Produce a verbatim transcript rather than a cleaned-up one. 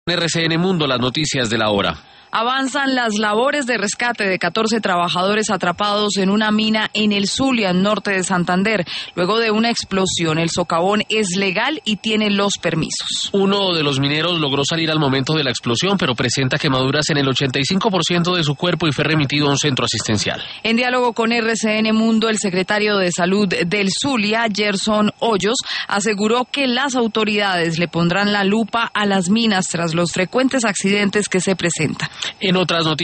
R C N Mundo, las noticias de la hora. Avanzan las labores de rescate de catorce trabajadores atrapados en una mina en el Zulia, norte de Santander. Luego de una explosión, el socavón es legal y tiene los permisos. Uno de los mineros logró salir al momento de la explosión, pero presenta quemaduras en el ochenta y cinco por ciento de su cuerpo y fue remitido a un centro asistencial. En diálogo con R C N Mundo, el secretario de Salud del Zulia, Gerson Hoyos, aseguró que las autoridades le pondrán la lupa a las minas tras los frecuentes accidentes que se presentan. En otras noticias,